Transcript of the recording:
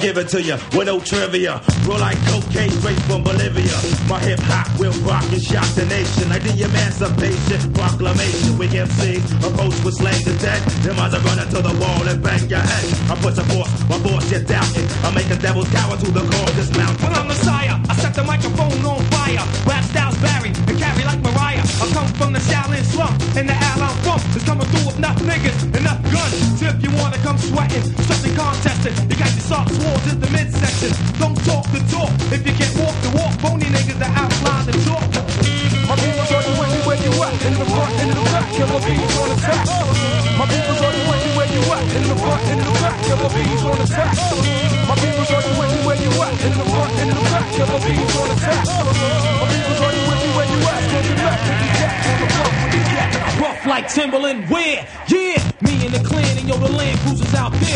give it to you with no trivia. Roll like cocaine straight from Bolivia. My hip hop will rock and shock the nation. Like the Emancipation Proclamation. We MC approach with slang to dead. Them eyes are running to the wall and bang your head. I put a force, my boss you're doubting. I make the devil's cower to the core dismount. When I'm Messiah, I set the microphone on fire. Rap styles vary and carry like Mariah. I come from the Shaolin slump and the Allen funk is coming through with enough niggas, enough guns. So if you wanna come sweating, strictly contesting, you got your socks swords in the midsection. Don't talk the talk if you can't walk the walk. Phony niggas that outline the talk. My people's on you where you at. In the front, in the back, killer bees on attack. My people's on you where you at. In the front, in the back, killer bees on attack. My people's on you where you at. In the front, in the back, killer bees on attack. My people's on you where you at. From the left to the jack, on the front with the jack. Rough like Timberland, where? Yeah, me and the clan and yo, the Land Cruisers out there.